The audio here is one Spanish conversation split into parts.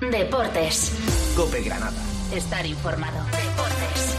Deportes. COPE Granada. Estar informado. Deportes.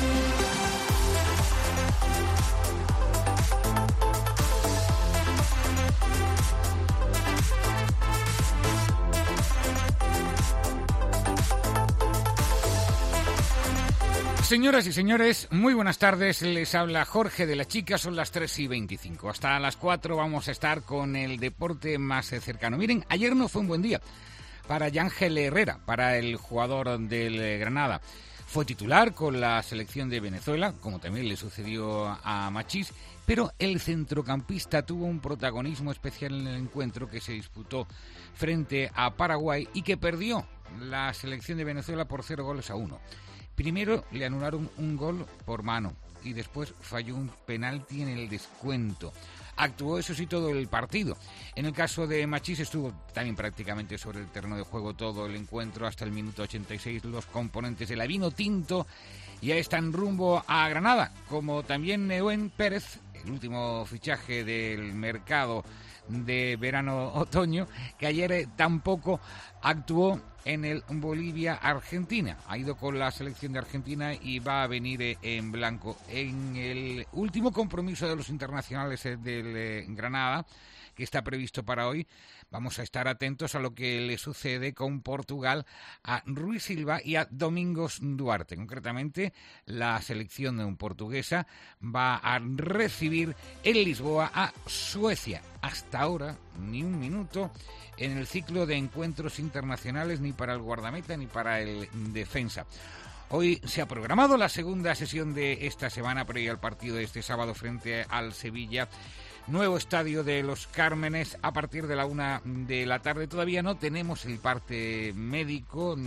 Señoras y señores, muy buenas tardes. Les habla Jorge de la Chica, son las 3:25. Hasta las 4 vamos a estar con el deporte más cercano. Miren, ayer no fue un buen día para Yángel Herrera, para el jugador del Granada. Fue titular con la selección de Venezuela, como también le sucedió a Machís, pero el centrocampista tuvo un protagonismo especial en el encuentro que se disputó frente a Paraguay y que perdió la selección de Venezuela por 0-1. Primero le anularon un gol por mano y después falló un penalti en el descuento. Actuó, eso sí, todo el partido. En el caso de Machís estuvo también prácticamente sobre el terreno de juego todo el encuentro hasta el minuto 86. Los componentes de la Vino Tinto ya están rumbo a Granada, como también Neuen Pérez, el último fichaje del mercado de verano-otoño, que ayer tampoco actuó en el Bolivia-Argentina. Ha ido con la selección de Argentina y va a venir en blanco. En el último compromiso de los internacionales del Granada, que está previsto para hoy, vamos a estar atentos a lo que le sucede con Portugal a Rui Silva y a Domingos Duarte. Concretamente, la selección portuguesa va a recibir en Lisboa a Suecia. Hasta ahora, ni un minuto en el ciclo de encuentros internacionales, ni para el guardameta ni para el defensa. Hoy se ha programado la segunda sesión de esta semana previa al partido de este sábado frente al Sevilla. Nuevo estadio de Los Cármenes a partir de la 1 de la tarde. Todavía no tenemos el parte médico.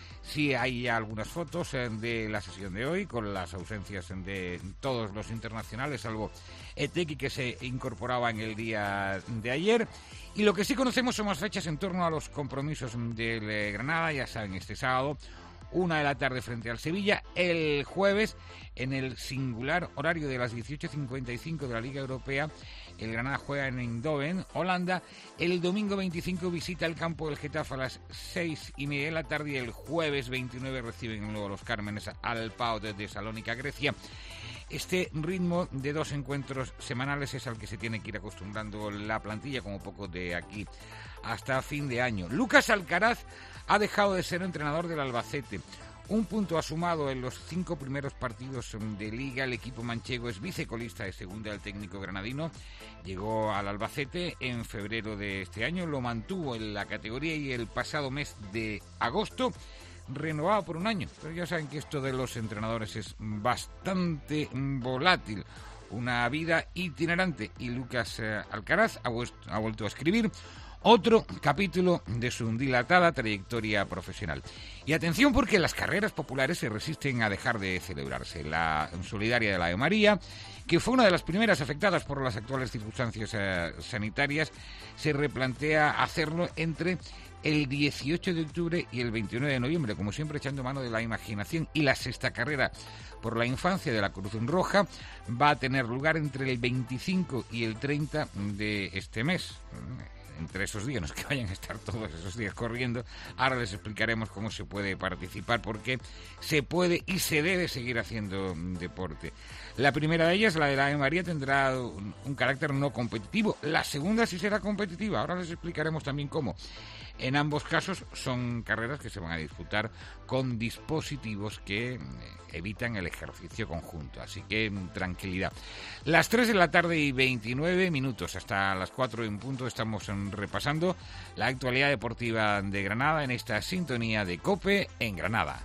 Sí hay ya algunas fotos de la sesión de hoy con las ausencias de todos los internacionales, salvo Etequi, que se incorporaba en el día de ayer. Y lo que sí conocemos son más fechas en torno a los compromisos del Granada. Ya saben, este sábado 1 de la tarde frente al Sevilla, el jueves en el singular horario de las 18:55 de la Liga Europea, el Granada juega en Eindhoven, Holanda. El domingo 25 visita el campo del Getafe a las 6:30 de la tarde y el jueves 29 reciben luego Los Cármenes al PAOK de Tesalónica, Grecia. Este ritmo de 2 encuentros semanales es al que se tiene que ir acostumbrando la plantilla, como poco de aquí hasta fin de año. Lucas Alcaraz ha dejado de ser entrenador del Albacete. Un punto ha sumado en los 5 primeros partidos de Liga. El equipo manchego es vicecolista de segunda del técnico granadino. Llegó al Albacete en febrero de este año, lo mantuvo en la categoría y el pasado mes de agosto renovado por un año. Pero ya saben que esto de los entrenadores es bastante volátil, una vida itinerante, y Lucas Alcaraz ha vuelto a escribir otro capítulo de su dilatada trayectoria profesional. Y atención, porque las carreras populares se resisten a dejar de celebrarse. La solidaria de la Ave María, que fue una de las primeras afectadas por las actuales circunstancias sanitarias, se replantea hacerlo entre el 18 de octubre y el 29 de noviembre, como siempre echando mano de la imaginación. Y la sexta carrera por la infancia de la Cruz Roja va a tener lugar entre el 25 y el 30 de este mes. Entre esos días, no es que vayan a estar todos esos días corriendo. Ahora les explicaremos cómo se puede participar, porque se puede y se debe seguir haciendo deporte. La primera de ellas, la de la Ave María, tendrá un carácter no competitivo. La segunda sí será competitiva. Ahora les explicaremos también cómo. En ambos casos son carreras que se van a disputar con dispositivos que evitan el ejercicio conjunto. Así que tranquilidad. Las 3 de la tarde y 29 minutos. Hasta las 4 en punto estamos repasando la actualidad deportiva de Granada en esta sintonía de COPE en Granada.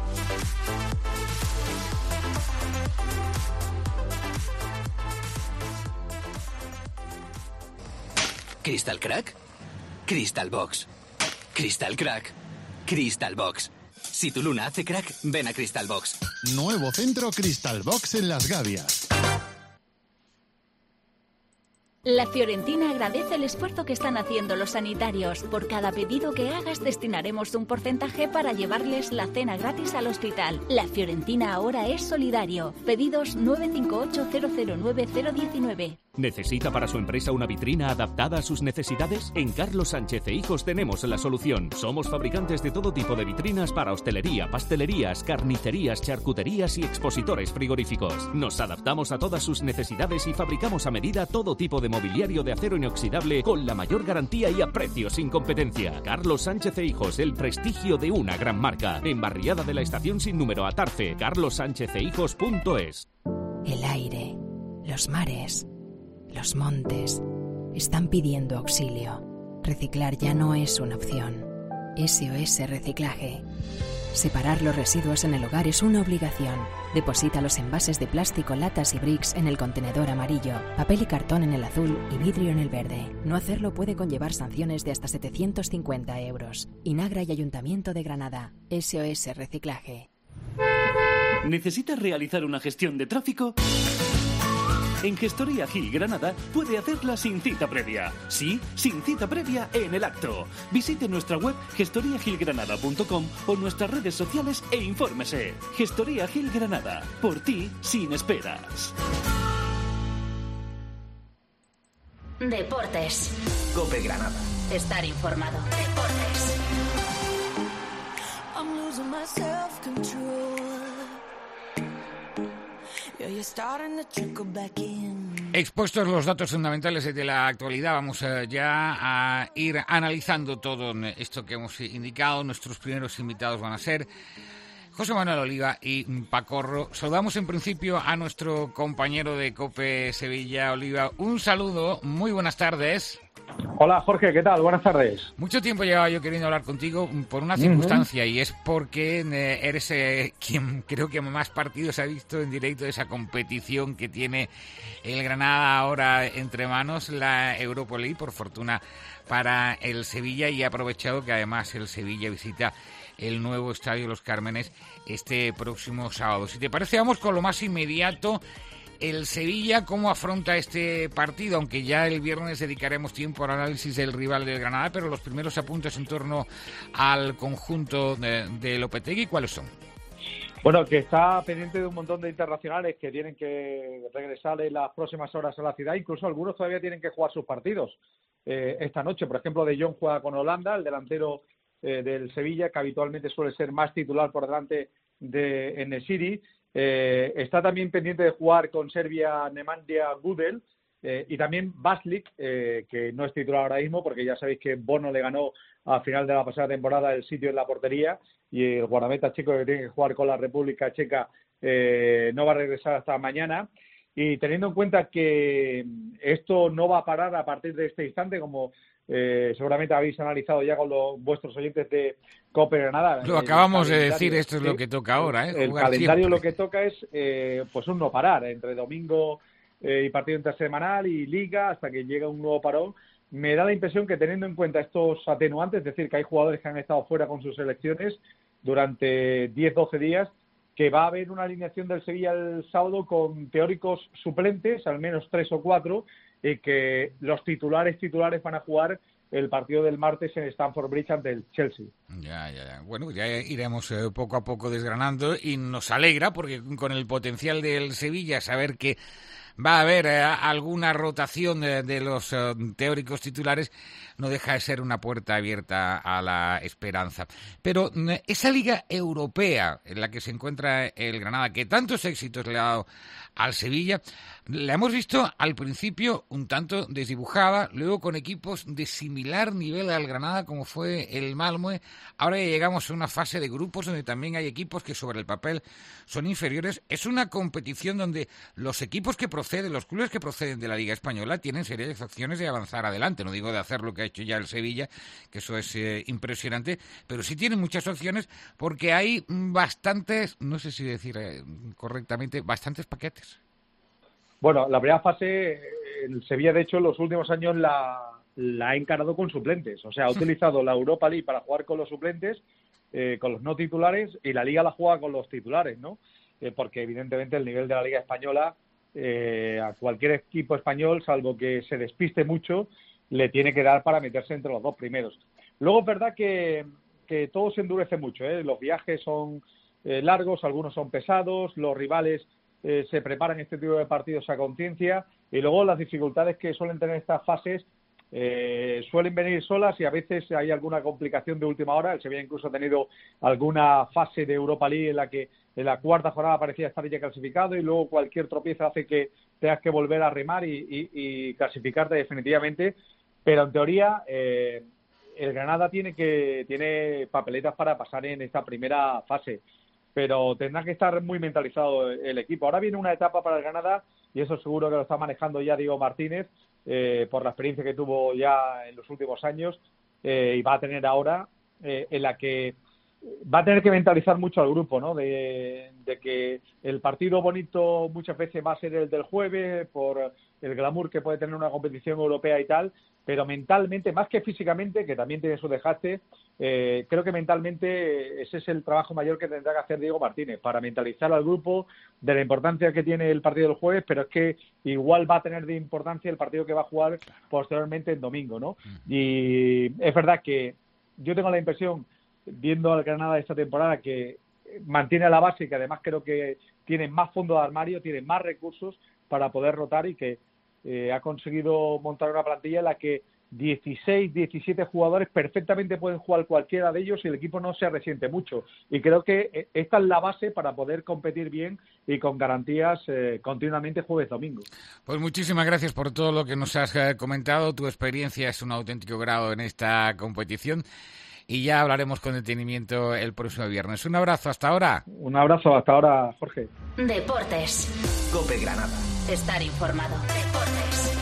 ¿Crystal Crack? Crystal Box. Crystal Crack. Crystal Box. Si tu luna hace crack, ven a Crystal Box. Nuevo centro Crystal Box en Las Gavias. La Fiorentina agradece el esfuerzo que están haciendo los sanitarios. Por cada pedido que hagas destinaremos un porcentaje para llevarles la cena gratis al hospital. La Fiorentina ahora es solidario. Pedidos 958-009-019. ¿Necesita para su empresa una vitrina adaptada a sus necesidades? En Carlos Sánchez e Hijos tenemos la solución. Somos fabricantes de todo tipo de vitrinas para hostelería, pastelerías, carnicerías, charcuterías y expositores frigoríficos. Nos adaptamos a todas sus necesidades y fabricamos a medida todo tipo de mobiliario de acero inoxidable con la mayor garantía y a precios sin competencia. Carlos Sánchez e Hijos, el prestigio de una gran marca. En Barriada de la Estación sin número Atarfe, carlossanchezehijos.es. El aire, los mares, los montes están pidiendo auxilio. Reciclar ya no es una opción. SOS Reciclaje. Separar los residuos en el hogar es una obligación. Deposita los envases de plástico, latas y bricks en el contenedor amarillo, papel y cartón en el azul y vidrio en el verde. No hacerlo puede conllevar sanciones de hasta 750 euros. Inagra y Ayuntamiento de Granada. SOS Reciclaje. ¿Necesitas realizar una gestión de tráfico? En Gestoría Gil Granada puede hacerla sin cita previa. Sí, sin cita previa en el acto. Visite nuestra web gestoriagilgranada.com o nuestras redes sociales e infórmese. Gestoría Gil Granada. Por ti, sin esperas. Deportes. COPE Granada. Estar informado. Deportes. I'm losing my self-control. Expuestos los datos fundamentales de la actualidad, vamos ya a ir analizando todo esto que hemos indicado. Nuestros primeros invitados van a ser José Manuel Oliva y Pacorro. Saludamos en principio a nuestro compañero de COPE Sevilla, Oliva. Un saludo, muy buenas tardes. Hola Jorge, ¿qué tal? Buenas tardes. Mucho tiempo llevaba yo queriendo hablar contigo por una circunstancia y es porque eres quien creo que más partidos ha visto en directo de esa competición que tiene el Granada ahora entre manos, la Europa League, por fortuna para el Sevilla, y he aprovechado que además el Sevilla visita el nuevo Estadio Los Cármenes este próximo sábado. Si te parece, vamos con lo más inmediato. El Sevilla, ¿cómo afronta este partido? Aunque ya el viernes dedicaremos tiempo al análisis del rival del Granada, pero los primeros apuntes en torno al conjunto de Lopetegui, ¿cuáles son? Bueno, que está pendiente de un montón de internacionales que tienen que regresar en las próximas horas a la ciudad. Incluso algunos todavía tienen que jugar sus partidos esta noche. Por ejemplo, De Jong juega con Holanda, el delantero del Sevilla, que habitualmente suele ser más titular por delante de En-Nesyri. Está también pendiente de jugar con Serbia Nemanja Gudel y también Baslik, que no es titular ahora mismo porque ya sabéis que Bono le ganó al final de la pasada temporada el sitio en la portería, y el guardameta checo que tiene que jugar con la República Checa no va a regresar hasta mañana. Y teniendo en cuenta que esto no va a parar a partir de este instante, como seguramente habéis analizado ya con vuestros oyentes de COPE Granada. Lo acabamos de decir, esto es lo que toca ahora. El calendario lo que toca es pues un no parar, entre domingo y partido intersemanal y liga, hasta que llega un nuevo parón. Me da la impresión que, teniendo en cuenta estos atenuantes, es decir, que hay jugadores que han estado fuera con sus selecciones durante 10-12 días, que va a haber una alineación del Sevilla el sábado con teóricos suplentes, al menos 3 o 4, y que los titulares van a jugar el partido del martes en Stamford Bridge ante el Chelsea. Ya. Bueno, ya iremos poco a poco desgranando, y nos alegra porque con el potencial del Sevilla, saber que va a haber alguna rotación de los teóricos titulares no deja de ser una puerta abierta a la esperanza. Pero esa Liga Europea en la que se encuentra el Granada, que tantos éxitos le ha dado al Sevilla, la hemos visto al principio un tanto desdibujada, luego con equipos de similar nivel al Granada como fue el Malmö. Ahora ya llegamos a una fase de grupos donde también hay equipos que sobre el papel son inferiores. Es una competición donde los equipos que proceden, los clubes que proceden de la Liga Española, tienen serias opciones de avanzar adelante. No digo de hacer lo que ha hecho ya el Sevilla, que eso es impresionante, pero sí tienen muchas opciones porque hay bastantes, no sé si decir correctamente, bastantes paquetes. Bueno, la primera fase, el Sevilla, de hecho, en los últimos años la ha encarado con suplentes. O sea, ha utilizado la Europa League para jugar con los suplentes, con los no titulares, y la Liga la juega con los titulares, ¿no? Porque, evidentemente, el nivel de la Liga Española a cualquier equipo español, salvo que se despiste mucho, le tiene que dar para meterse entre los 2 primeros. Luego es verdad que todo se endurece mucho, ¿eh? Los viajes son largos, algunos son pesados, los rivales se preparan este tipo de partidos a conciencia, y luego las dificultades que suelen tener estas fases suelen venir solas, y a veces hay alguna complicación de última hora. El Sevilla incluso ha tenido alguna fase de Europa League en la que en la cuarta jornada parecía estar ya clasificado, y luego cualquier tropiezo hace que tengas que volver a remar y clasificarte definitivamente. Pero en teoría el Granada tiene papeletas para pasar en esta primera fase, pero tendrá que estar muy mentalizado el equipo. Ahora viene una etapa para el Granada, y eso seguro que lo está manejando ya Diego Martínez, por la experiencia que tuvo ya en los últimos años, y va a tener ahora, en la que va a tener que mentalizar mucho al grupo, ¿no? De que el partido bonito muchas veces va a ser el del jueves, por el glamour que puede tener una competición europea y tal, pero mentalmente, más que físicamente, que también tiene su desgaste, creo que mentalmente ese es el trabajo mayor que tendrá que hacer Diego Martínez, para mentalizar al grupo de la importancia que tiene el partido del jueves, pero es que igual va a tener de importancia el partido que va a jugar posteriormente el domingo, ¿no? Y es verdad que yo tengo la impresión, viendo al Granada esta temporada, que mantiene la base y que además creo que tiene más fondo de armario, tiene más recursos para poder rotar, y que ha conseguido montar una plantilla en la que 16, 17 jugadores perfectamente pueden jugar cualquiera de ellos y el equipo no se resiente mucho. Y creo que esta es la base para poder competir bien y con garantías continuamente jueves-domingo. Pues muchísimas gracias por todo lo que nos has comentado. Tu experiencia es un auténtico grado en esta competición. Y ya hablaremos con detenimiento el próximo viernes. Un abrazo, hasta ahora. Un abrazo, hasta ahora, Jorge. Deportes. COPE Granada. Estar informado. Deportes.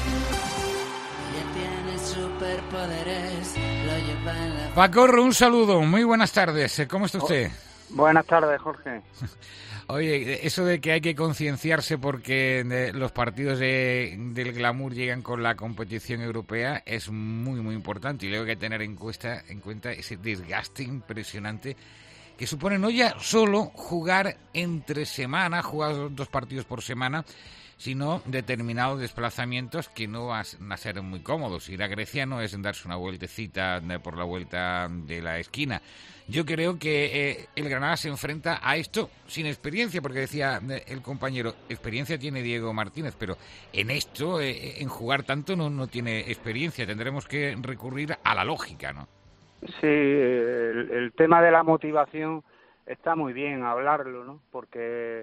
Pacorro, un saludo. Muy buenas tardes. ¿Cómo está usted? Buenas tardes, Jorge. Oye, eso de que hay que concienciarse porque los partidos del glamour llegan con la competición europea es muy, muy importante, y luego hay que tener en cuenta ese desgaste impresionante que supone no ya solo jugar entre semana, jugar 2 partidos por semana, sino determinados desplazamientos que no van a ser muy cómodos. Ir a Grecia no es darse una vueltecita por la vuelta de la esquina. Yo creo que el Granada se enfrenta a esto sin experiencia, porque decía el compañero, experiencia tiene Diego Martínez, pero en esto, en jugar tanto, no tiene experiencia. Tendremos que recurrir a la lógica, ¿no? Sí, el tema de la motivación está muy bien hablarlo, ¿no? Porque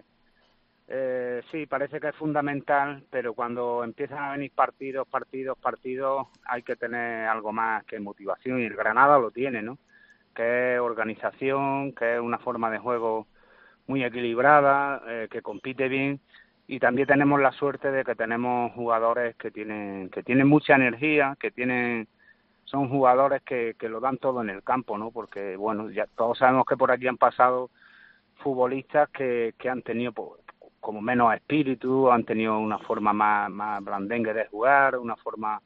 sí, parece que es fundamental, pero cuando empiezan a venir partidos, hay que tener algo más que motivación, y el Granada lo tiene, ¿no? Que es organización, que es una forma de juego muy equilibrada, que compite bien, y también tenemos la suerte de que tenemos jugadores que tienen mucha energía, son jugadores que lo dan todo en el campo, ¿no? Porque, bueno, ya todos sabemos que por aquí han pasado futbolistas que han tenido como menos espíritu, han tenido una forma más blandengue de jugar, una forma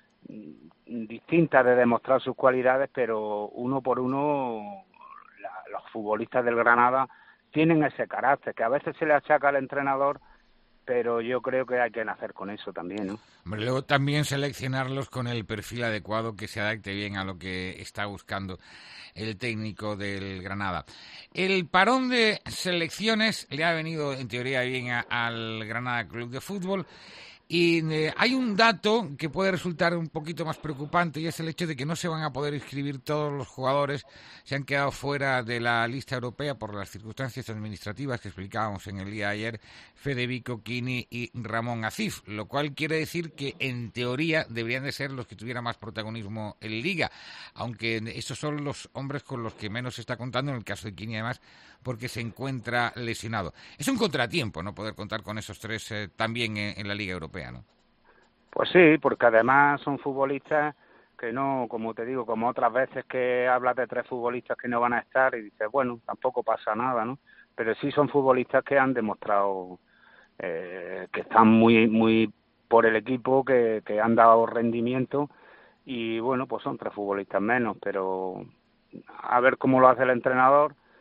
distinta de demostrar sus cualidades, pero uno por uno los futbolistas del Granada tienen ese carácter, que a veces se le achaca al entrenador, pero yo creo que hay que nacer con eso también, ¿no? Hombre, luego también seleccionarlos con el perfil adecuado que se adapte bien a lo que está buscando el técnico del Granada. El parón de selecciones le ha venido en teoría bien al Granada Club de Fútbol. Y hay un dato que puede resultar un poquito más preocupante, y es el hecho de que no se van a poder inscribir todos los jugadores. Se han quedado fuera de la lista europea por las circunstancias administrativas que explicábamos en el día de ayer Federico Quini y Ramón Acif, lo cual quiere decir que en teoría deberían de ser los que tuvieran más protagonismo en Liga, aunque estos son los hombres con los que menos se está contando, en el caso de Quini además, porque se encuentra lesionado. Es un contratiempo no poder contar con esos 3 también en la Liga Europea, ¿no? Pues sí, porque además son futbolistas que no, como te digo, como otras veces que hablas de 3 futbolistas que no van a estar y dices, bueno, tampoco pasa nada, ¿no? Pero sí son futbolistas que han demostrado que están muy por el equipo, que han dado rendimiento, y bueno, pues son 3 futbolistas menos, pero a ver cómo lo hace el entrenador.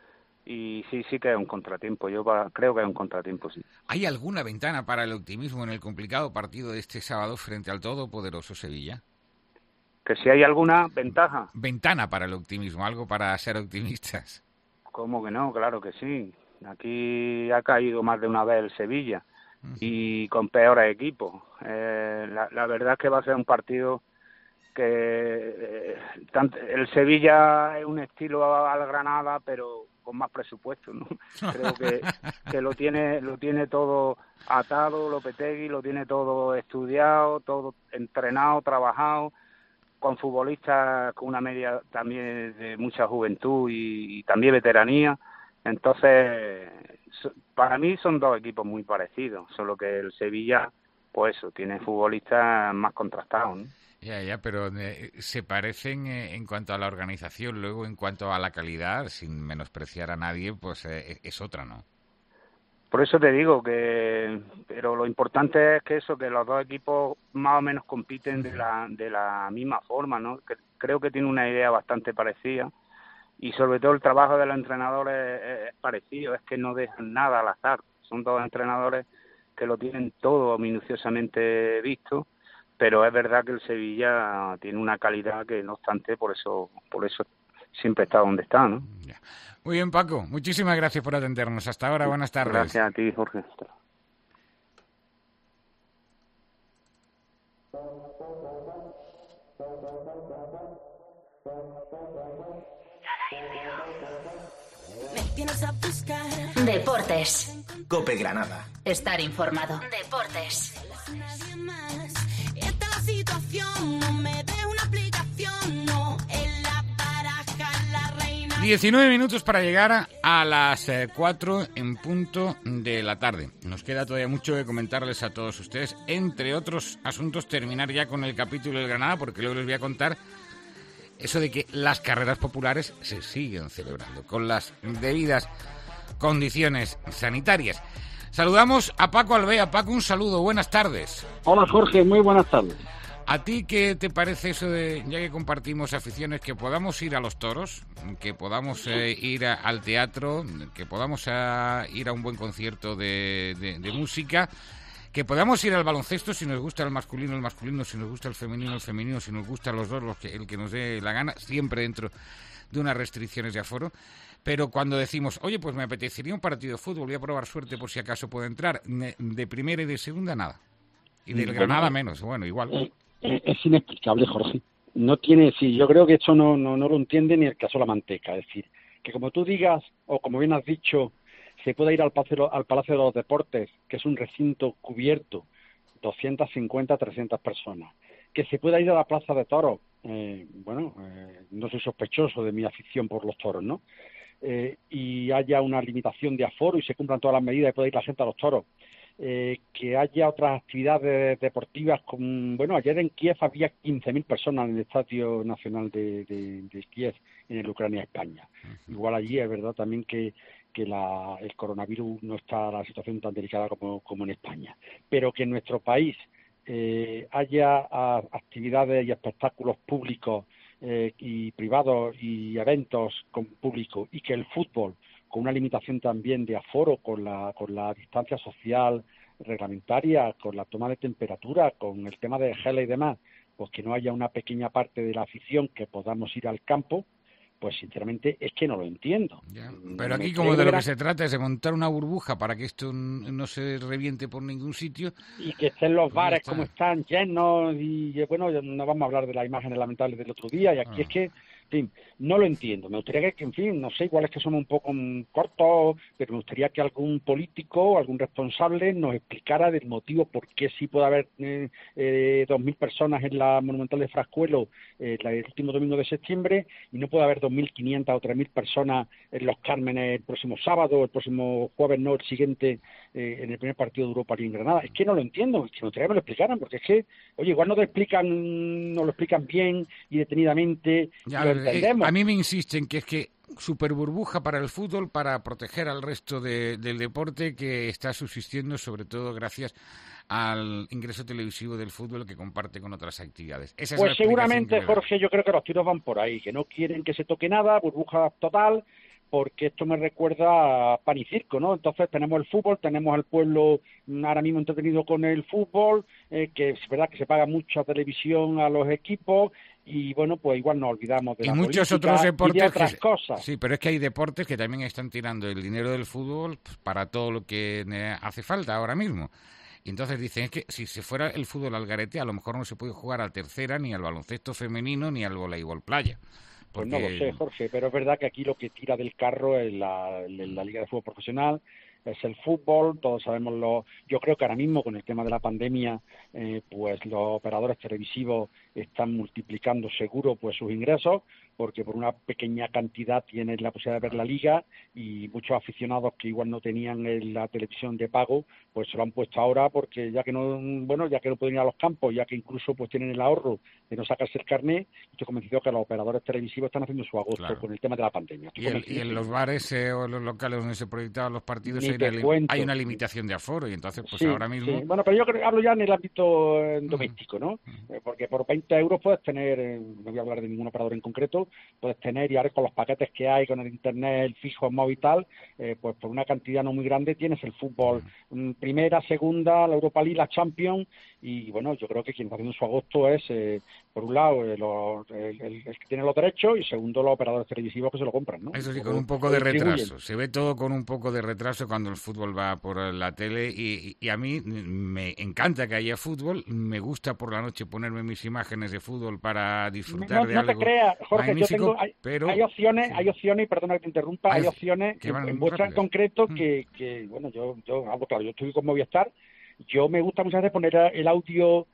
Y sí que es un contratiempo. Yo creo que es un contratiempo, sí. ¿Hay alguna ventana para el optimismo en el complicado partido de este sábado frente al todopoderoso Sevilla? Que si hay alguna ventaja. Ventana para el optimismo, algo para ser optimistas. ¿Cómo que no? Claro que sí. Aquí ha caído más de una vez el Sevilla y con peores equipos. La verdad es que va a ser un partido que el Sevilla es un estilo al Granada, pero con más presupuesto, ¿no? Creo que lo tiene todo atado, Lopetegui lo tiene todo estudiado, todo entrenado, trabajado, con futbolistas con una media también de mucha juventud y también veteranía. Entonces, para mí son dos equipos muy parecidos, solo que el Sevilla, pues eso, tiene futbolistas más contrastados, ¿no? Ya, pero se parecen en cuanto a la organización, luego en cuanto a la calidad, sin menospreciar a nadie, pues es otra, ¿no? Por eso te digo pero lo importante es que los dos equipos más o menos compiten de la misma forma, ¿no? Que creo que tiene una idea bastante parecida y sobre todo el trabajo de los entrenadores es parecido, es que no dejan nada al azar. Son dos entrenadores que lo tienen todo minuciosamente visto, pero es verdad que el Sevilla tiene una calidad que no obstante por eso siempre está donde está, ¿no? Ya. Muy bien, Paco, muchísimas gracias por atendernos. Hasta ahora, buenas tardes. Gracias a ti, Jorge. Deportes. COPE Granada. Estar informado. Deportes. 19 minutos para llegar a las 4 en punto de la tarde. Nos queda todavía mucho que comentarles a todos ustedes. Entre otros asuntos, terminar ya con el capítulo del Granada, porque luego les voy a contar eso de que las carreras populares se siguen celebrando con las debidas condiciones sanitarias. Saludamos a Paco Alvea. Paco, un saludo, buenas tardes. Hola Jorge, muy buenas tardes. ¿A ti qué te parece eso de, ya que compartimos aficiones, que podamos ir a los toros, que podamos ir al teatro, que podamos ir a un buen concierto de música, que podamos ir al baloncesto si nos gusta el masculino, si nos gusta el femenino, si nos gustan los dos, el que nos dé la gana, siempre dentro de unas restricciones de aforo? Pero cuando decimos, oye, pues me apetecería un partido de fútbol, voy a probar suerte por si acaso puedo entrar, de primera y de segunda nada. Y del Granada menos, bueno, igual. Es inexplicable, Jorge. No tiene, sí, yo creo que esto no lo entiende ni el caso la manteca. Es decir, que como tú digas, o como bien has dicho, se puede ir al Palacio de los Deportes, que es un recinto cubierto, 250, 300 personas. Que se pueda ir a la Plaza de Toros, no soy sospechoso de mi afición por los toros, ¿no? Y haya una limitación de aforo y se cumplan todas las medidas y pueda ir la gente a los toros. Que haya otras actividades deportivas. Ayer en Kiev había 15.000 personas en el Estadio Nacional de Kiev, en el Ucrania-España. Igual allí es verdad también que el coronavirus no está la situación tan delicada como en España. Pero que en nuestro país haya actividades y espectáculos públicos y privados y eventos con público, y que el fútbol, con una limitación también de aforo, con la distancia social reglamentaria, con la toma de temperatura, con el tema de gel y demás, pues que no haya una pequeña parte de la afición que podamos ir al campo, pues sinceramente es que no lo entiendo. Ya, pero aquí como de lo que se trata es de montar una burbuja para que esto no se reviente por ningún sitio. Y que estén los bares como están, llenos, y bueno, no vamos a hablar de las imágenes lamentables del otro día, y aquí es que, en fin, no lo entiendo. Me gustaría que, en fin, no sé, igual es que somos un poco cortos, pero me gustaría que algún político, algún responsable nos explicara del motivo por qué sí puede haber 2.000 personas en la Monumental de Frascuelo el último domingo de septiembre y no puede haber 2.500 o 3.000 personas en Los Cármenes el próximo sábado, el próximo jueves, no, el siguiente, en el primer partido de Europa League en Granada. Es que no lo entiendo, es que me gustaría que me lo explicaran, porque es que, oye, igual no lo explican bien y detenidamente. Ya, a mí me insisten que es que super burbuja para el fútbol, para proteger al resto del deporte que está subsistiendo, sobre todo gracias al ingreso televisivo del fútbol que comparte con otras actividades. Esa pues seguramente, Jorge, yo creo que los tiros van por ahí, que no quieren que se toque nada, burbuja total, porque esto me recuerda a pan y circo, ¿no? Entonces tenemos el fútbol, tenemos al pueblo ahora mismo entretenido con el fútbol, que es verdad que se paga mucha televisión a los equipos, y bueno, pues igual nos olvidamos de la política muchos otros deportes y de otras cosas. Sí, pero es que hay deportes que también están tirando el dinero del fútbol para todo lo que hace falta ahora mismo. Y entonces dicen, es que si se fuera el fútbol al garete, a lo mejor no se puede jugar a tercera, ni al baloncesto femenino, ni al voleibol playa. Pues no lo sé, Jorge, pero es verdad que aquí lo que tira del carro es la Liga de Fútbol Profesional, es el fútbol, todos sabemos yo creo que ahora mismo con el tema de la pandemia, pues los operadores televisivos están multiplicando seguro pues sus ingresos, porque por una pequeña cantidad tienen la posibilidad de ver la liga, y muchos aficionados que igual no tenían la televisión de pago, pues se lo han puesto ahora, porque ya que no pueden ir a los campos, ya que incluso pues tienen el ahorro de no sacarse el carnet, estoy convencido que los operadores televisivos están haciendo su agosto, claro, con el tema de la pandemia. Y en los bares o en los locales donde se proyectaban los partidos hay una limitación de aforo, y entonces pues sí, ahora mismo... Sí. Bueno, pero yo creo que hablo ya en el ámbito doméstico, ¿no? Porque por 20 euros puedes tener, no voy a hablar de ningún operador en concreto, puedes tener, y ahora con los paquetes que hay, con el internet, el fijo, el móvil y tal, pues por una cantidad no muy grande tienes el fútbol primera, segunda, la Europa League, la Champions, y bueno, yo creo que quien está haciendo su agosto es, por un lado, el que tiene los derechos, y segundo, los operadores televisivos que se lo compran, ¿no? Eso sí, con un poco de retraso. Se ve todo con un poco de retraso cuando el fútbol va por la tele, y a mí me encanta que haya fútbol, me gusta por la noche ponerme mis imágenes de fútbol para disfrutar de algo. No te creas, Jorge, magnífico, pero hay opciones, y perdona que te interrumpa, hay opciones, en vuestra en concreto, que bueno, yo hablo claro, yo estoy con Movistar, yo me gusta muchas veces poner el audio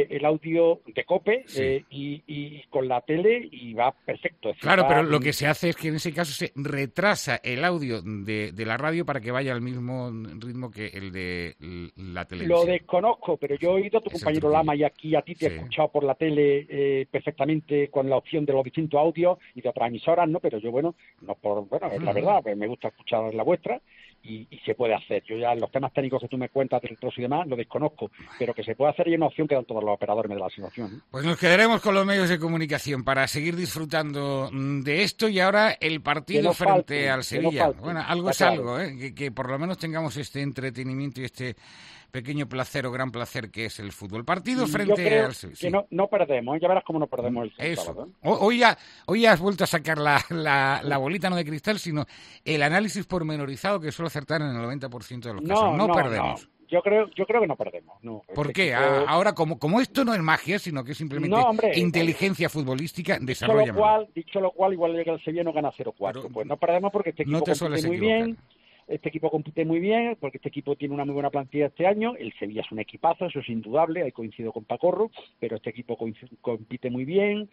de COPE, sí, y con la tele, y va perfecto. Claro, pero lo que se hace es que en ese caso se retrasa el audio de la radio para que vaya al mismo ritmo que el de la televisión. Lo desconozco, pero yo he oído a tu compañero Lama, y aquí a ti te he escuchado por la tele perfectamente con la opción de los distintos audios y de otras emisoras, ¿no? Pero yo, es la verdad, pues me gusta escuchar la vuestra. Y se puede hacer. Yo ya los temas técnicos que tú me cuentas, de retroso y demás, lo desconozco, pero que se puede hacer, y es una opción que dan todos los operadores de la situación, ¿eh? Pues nos quedaremos con los medios de comunicación para seguir disfrutando de esto, y ahora el partido frente al Sevilla. Bueno, algo es algo, ¿eh? Que por lo menos tengamos este entretenimiento y este pequeño placer o gran placer que es el fútbol. Partido frente al Sevilla. Que no perdemos, ya verás cómo no perdemos el sábado, ¿eh? Hoy has vuelto a sacar la bolita, no de cristal, sino el análisis pormenorizado que suele acertar en el 90% de los casos. No perdemos. No. Yo creo que no perdemos. No. ¿Por qué? Ahora, como esto no es magia, sino que es simplemente inteligencia futbolística, desarrolla. Dicho lo cual, igual llega el Sevilla y no gana 0-4. Pues no perdemos porque este equipo compite muy bien. Este equipo compite muy bien, porque este equipo tiene una muy buena plantilla este año. El Sevilla es un equipazo, eso es indudable, ahí coincido con Pacorro, pero este equipo compite muy bien.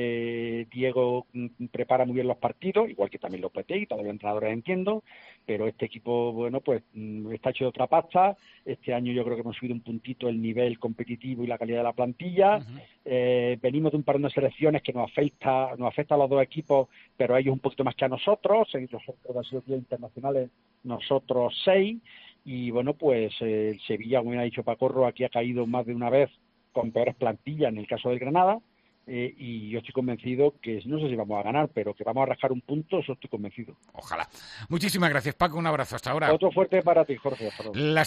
Diego prepara muy bien los partidos, igual que también Lopetegui, todos los entrenadores entiendo, pero este equipo, bueno, pues está hecho de otra pasta. Este año yo creo que hemos subido un puntito el nivel competitivo y la calidad de la plantilla. Venimos de un par de selecciones que nos afecta a los dos equipos, pero a ellos un poquito más que a nosotros. Nosotros han sido 10 internacionales, nosotros 6, y bueno, pues el Sevilla, como ha dicho Pacorro, aquí ha caído más de una vez con peores plantillas en el caso del Granada, y yo estoy convencido que, no sé si vamos a ganar, pero que vamos a rascar un punto, eso estoy convencido. Ojalá. Muchísimas gracias, Paco, un abrazo, hasta ahora. Otro fuerte para ti, Jorge. Las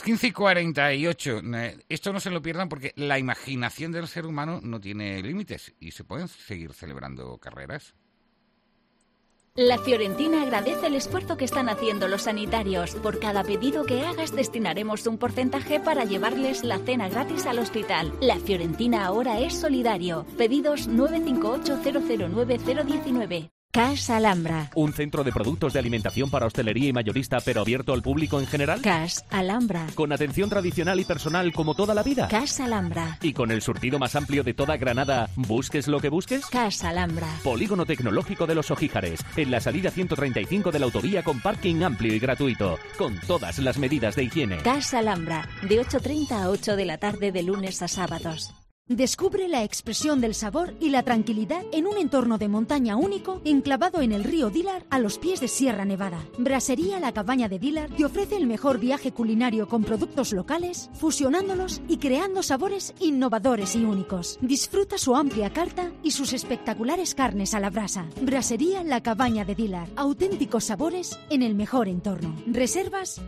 15:48, esto no se lo pierdan, porque la imaginación del ser humano no tiene límites y se pueden seguir celebrando carreras. La Fiorentina agradece el esfuerzo que están haciendo los sanitarios. Por cada pedido que hagas destinaremos un porcentaje para llevarles la cena gratis al hospital. La Fiorentina ahora es solidario. Pedidos 958-009-019. CAS Alhambra. ¿Un centro de productos de alimentación para hostelería y mayorista, pero abierto al público en general? CAS Alhambra. ¿Con atención tradicional y personal como toda la vida? CAS Alhambra. ¿Y con el surtido más amplio de toda Granada, busques lo que busques? CAS Alhambra. Polígono Tecnológico de Los Ojíjares, en la salida 135 de la autovía, con parking amplio y gratuito, con todas las medidas de higiene. CAS Alhambra, de 8:30 a 8 de la tarde de lunes a sábados. Descubre la expresión del sabor y la tranquilidad en un entorno de montaña único enclavado en el río Dilar a los pies de Sierra Nevada. Brasería La Cabaña de Dilar te ofrece el mejor viaje culinario con productos locales, fusionándolos y creando sabores innovadores y únicos. Disfruta su amplia carta y sus espectaculares carnes a la brasa. Brasería La Cabaña de Dilar. Auténticos sabores en el mejor entorno. Reservas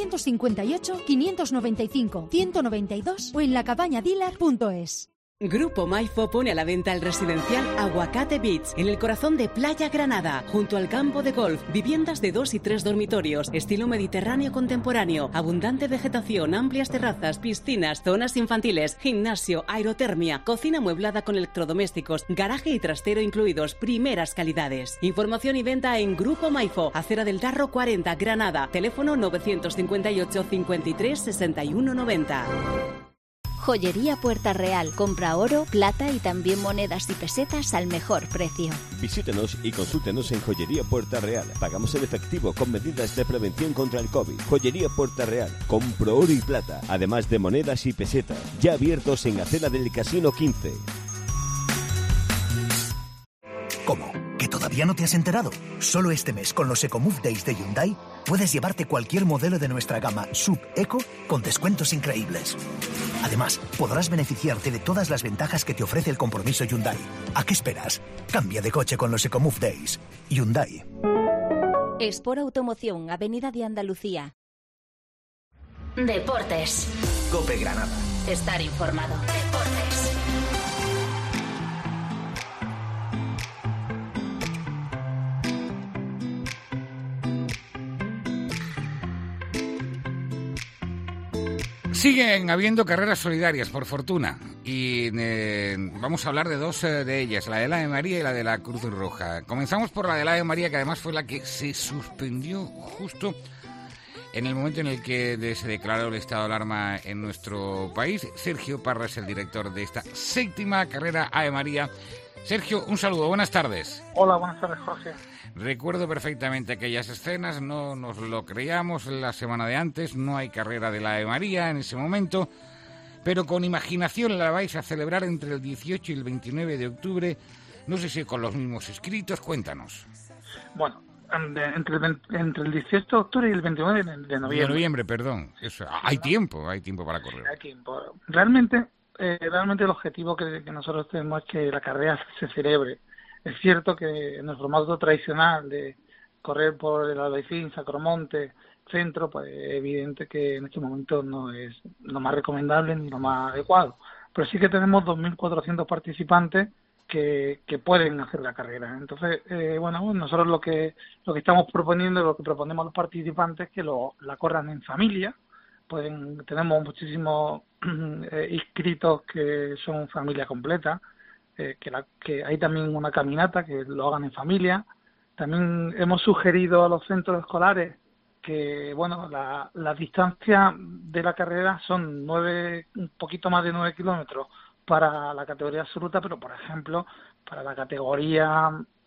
958-595-192 o en lacabañadilar.es. Grupo Maifo pone a la venta el residencial Aguacate Beach, en el corazón de Playa Granada, junto al campo de golf. Viviendas de 2 y 3 dormitorios, estilo mediterráneo contemporáneo, abundante vegetación, amplias terrazas, piscinas, zonas infantiles, gimnasio, aerotermia, cocina amueblada con electrodomésticos, garaje y trastero incluidos, primeras calidades. Información y venta en Grupo Maifo, Acera del Darro 40, Granada, teléfono 958 53 61 90. Joyería Puerta Real. Compra oro, plata y también monedas y pesetas al mejor precio. Visítenos y consúltenos en Joyería Puerta Real. Pagamos en efectivo con medidas de prevención contra el COVID. Joyería Puerta Real. Compro oro y plata, además de monedas y pesetas. Ya abiertos en Acera del Casino 15. ¿Cómo? ¿Que todavía no te has enterado? Solo este mes, con los EcoMove Days de Hyundai, puedes llevarte cualquier modelo de nuestra gama Sub-Eco con descuentos increíbles. Además, podrás beneficiarte de todas las ventajas que te ofrece el compromiso Hyundai. ¿A qué esperas? Cambia de coche con los EcoMove Days. Hyundai. Sport Automoción, Avenida de Andalucía. Deportes. COPE Granada. Estar informado. Deportes. Siguen habiendo carreras solidarias, por fortuna, y vamos a hablar de dos de ellas, la de la Ave María y la de la Cruz Roja. Comenzamos por la de la Ave María, que además fue la que se suspendió justo en el momento en el que se declaró el estado de alarma en nuestro país. Sergio Parra es el director de esta 7ª carrera Ave María. Sergio, un saludo, buenas tardes. Hola, buenas tardes, Jorge. Recuerdo perfectamente aquellas escenas, no nos lo creíamos la semana de antes, no hay carrera de la Ave María en ese momento, pero con imaginación la vais a celebrar entre el 18 y el 29 de octubre, no sé si con los mismos inscritos, cuéntanos. Bueno, entre el 18 de octubre y el 29 de noviembre. De noviembre, perdón. Eso, hay tiempo para correr. Hay tiempo. Realmente el objetivo que nosotros tenemos es que la carrera se celebre. Es cierto que en el formato tradicional de correr por el Albaicín, Sacromonte, centro, pues es evidente que en este momento no es lo más recomendable ni lo más adecuado. Pero sí que tenemos 2.400 participantes que pueden hacer la carrera. Entonces, nosotros lo que estamos proponiendo, lo que proponemos a los participantes es que la corran en familia. Tenemos muchísimos inscritos que son familia completa. Que hay también una caminata que lo hagan en familia. También hemos sugerido a los centros escolares que la distancia de la carrera son un poquito más de 9 kilómetros para la categoría absoluta, pero por ejemplo para la categoría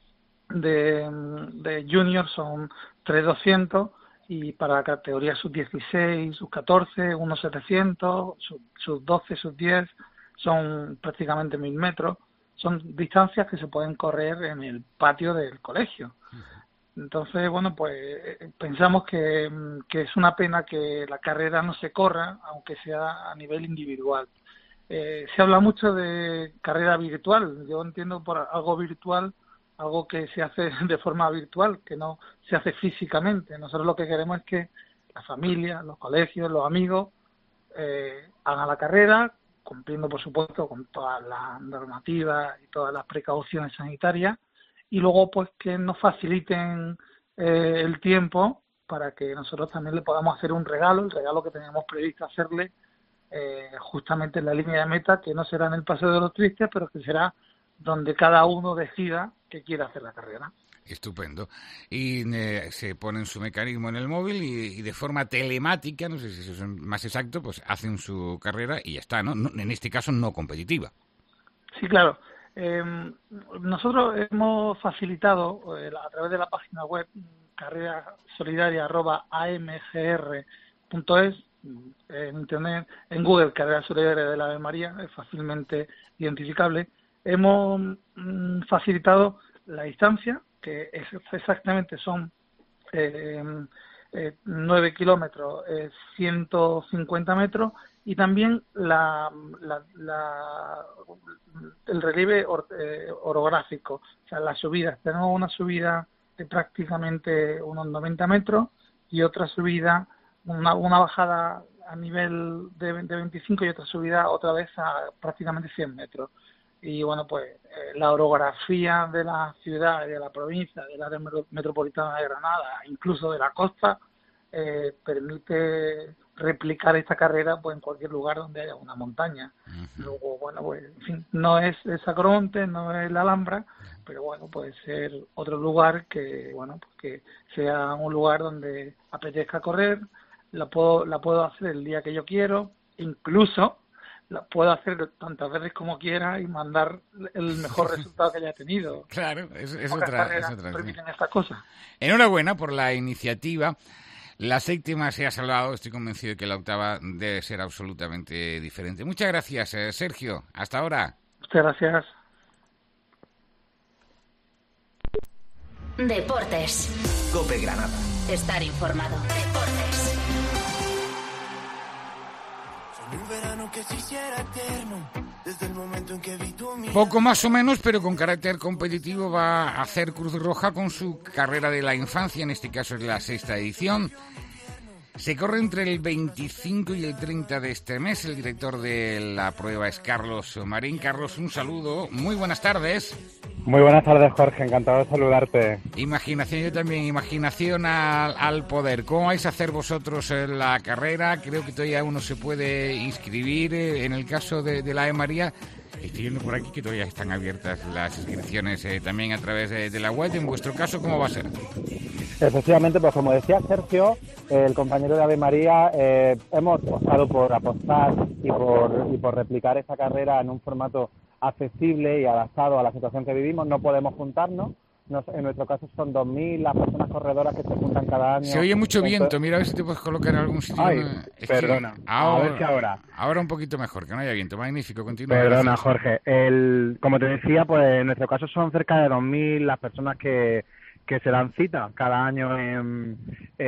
de junior son 3.200 y para la categoría sub-16, sub-14, unos 700, sub-12, sub-10 son prácticamente 1.000 metros. Son distancias que se pueden correr en el patio del colegio. Entonces, pensamos que es una pena que la carrera no se corra, aunque sea a nivel individual. Se habla mucho de carrera virtual. Yo entiendo por algo virtual, algo que se hace de forma virtual, que no se hace físicamente. Nosotros lo que queremos es que la familia, los colegios, los amigos hagan la carrera, cumpliendo, por supuesto, con todas las normativas y todas las precauciones sanitarias, y luego pues que nos faciliten el tiempo para que nosotros también le podamos hacer un regalo, el regalo que teníamos previsto hacerle justamente en la línea de meta, que no será en el Paseo de los Tristes, pero que será donde cada uno decida que quiere hacer la carrera. Estupendo. Y se ponen su mecanismo en el móvil y de forma telemática, no sé si eso es más exacto, pues hacen su carrera y ya está, ¿no? En este caso no competitiva. Sí, claro. Nosotros hemos facilitado a través de la página web carrerasolidaria.amgr.es, en Internet, en Google, carrera solidaria de la Ave María, es fácilmente identificable. Hemos facilitado la distancia, que exactamente son 9 kilómetros, 150 metros, y también el relieve orográfico, o sea, las subidas. Tenemos una subida de prácticamente unos 90 metros y otra subida, una bajada a nivel de 25 y otra subida otra vez a prácticamente 100 metros. Y bueno, pues la orografía de la ciudad y de la provincia, del área metropolitana de Granada, incluso de la costa, permite replicar esta carrera pues en cualquier lugar donde haya una montaña. Luego, bueno, pues en fin, no es Sacromonte, no es la Alhambra, pero bueno, puede ser otro lugar que, bueno, pues que sea un lugar donde apetezca correr. La puedo hacer el día que yo quiero, incluso la puedo hacer tantas veces como quiera y mandar el mejor resultado que haya tenido. Claro, es otra. Permiten estas cosas. Enhorabuena por la iniciativa. La séptima se ha salvado, estoy convencido de que la octava debe ser absolutamente diferente. Muchas gracias, Sergio. Hasta ahora. Muchas gracias. Deportes. COPE Granada. Estar informado. Deportes. Un verano que se hiciera eterno, desde el momento en que vi tu mirada. Poco más o menos, pero con carácter competitivo va a hacer Cruz Roja con su carrera de la infancia, en este caso es la 6ª edición. Se corre entre el 25 y el 30 de este mes. El director de la prueba es Carlos Marín. Carlos, un saludo. Muy buenas tardes. Muy buenas tardes, Jorge. Encantado de saludarte. Imaginación, yo también. Imaginación al poder. ¿Cómo vais a hacer vosotros la carrera? Creo que todavía uno se puede inscribir. En el caso de la Ave María, estoy viendo por aquí que todavía están abiertas las inscripciones también a través de la web. En vuestro caso, ¿cómo va a ser? Efectivamente, pues como decía Sergio, el compañero de Ave María, hemos optado por apostar y por replicar esta carrera en un formato accesible y adaptado a la situación que vivimos. No podemos juntarnos. En nuestro caso son 2.000 las personas corredoras que se juntan cada año. Se oye mucho viento. Mira a ver si te puedes colocar en algún sitio. Ay, perdona. Ahora, a ver si ahora. Ahora un poquito mejor, que no haya viento. Magnífico, continúa. Perdona, Jorge. Como te decía, pues en nuestro caso son cerca de 2.000 las personas que se dan cita cada año en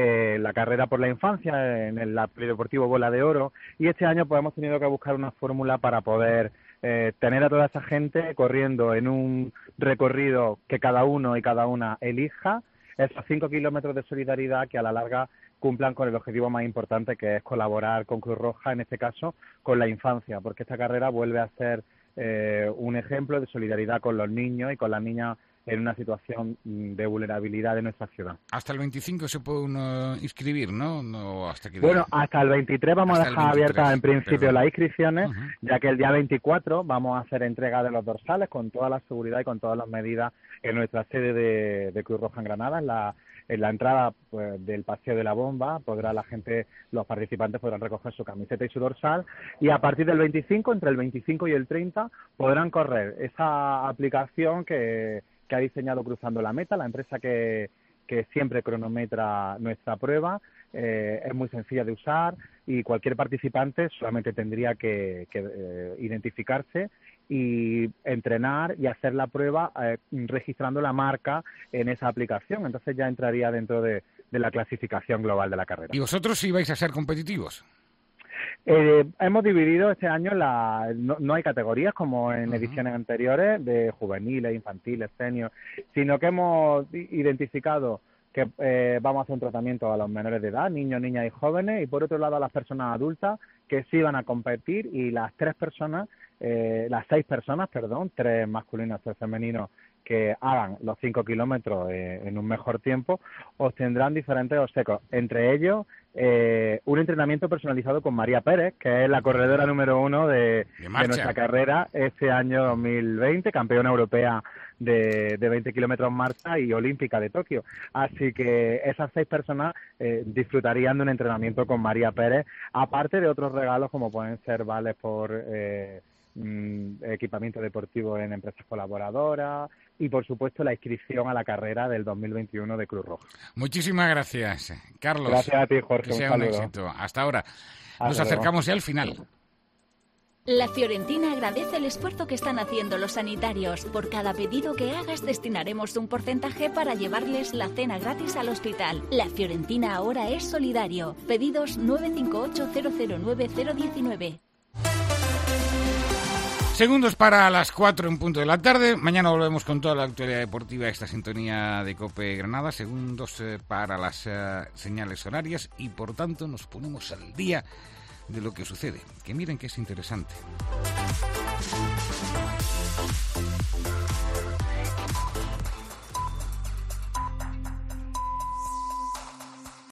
la carrera por la infancia, en el Polideportivo Bola de Oro, y este año pues hemos tenido que buscar una fórmula para poder tener a toda esa gente corriendo en un recorrido que cada uno y cada una elija, esos 5 kilómetros de solidaridad que a la larga cumplan con el objetivo más importante, que es colaborar con Cruz Roja, en este caso con la infancia, porque esta carrera vuelve a ser un ejemplo de solidaridad con los niños y con las niñas en una situación de vulnerabilidad de nuestra ciudad. Hasta el 25 se puede uno inscribir, ¿no? ¿Hasta qué día? Bueno, hasta el 23 vamos a dejar abiertas en principio las inscripciones, ya que el día 24 vamos a hacer entrega de los dorsales con toda la seguridad y con todas las medidas en nuestra sede de Cruz Roja en Granada, en la entrada pues, del Paseo de la Bomba, los participantes podrán recoger su camiseta y su dorsal, y a partir del 25, entre el 25 y el 30, podrán correr esa aplicación que ha diseñado Cruzando la Meta, la empresa que siempre cronometra nuestra prueba. Es muy sencilla de usar y cualquier participante solamente tendría que identificarse y entrenar y hacer la prueba registrando la marca en esa aplicación. Entonces ya entraría dentro de la clasificación global de la carrera. ¿Y vosotros sí vais a ser competitivos? Hemos dividido este año, no hay categorías como en ediciones anteriores de juveniles, infantiles, senior, sino que hemos identificado que vamos a hacer un tratamiento a los menores de edad, niños, niñas y jóvenes, y por otro lado a las personas adultas que sí van a competir, y las 6 personas, 3 masculinos, 3 femeninos, que hagan los 5 kilómetros en un mejor tiempo, obtendrán diferentes obsequios, entre ellos un entrenamiento personalizado con María Pérez, que es la corredora número 1 de nuestra carrera este año 2020, campeona europea de 20 kilómetros marcha y olímpica de Tokio. Así que esas 6 personas disfrutarían de un entrenamiento con María Pérez, aparte de otros regalos como pueden ser vales por equipamiento deportivo en empresas colaboradoras y, por supuesto, la inscripción a la carrera del 2021 de Cruz Roja. Muchísimas gracias, Carlos. Gracias a ti, Jorge. Que sea un éxito. Hasta ahora. Nos acercamos ya al final. La Fiorentina agradece el esfuerzo que están haciendo los sanitarios. Por cada pedido que hagas destinaremos un porcentaje para llevarles la cena gratis al hospital. La Fiorentina ahora es solidario. Pedidos 958-009-019. Segundos para las 4 en punto de la tarde. Mañana volvemos con toda la actualidad deportiva a esta sintonía de COPE Granada. Segundos para las señales horarias y por tanto nos ponemos al día de lo que sucede, que miren que es interesante.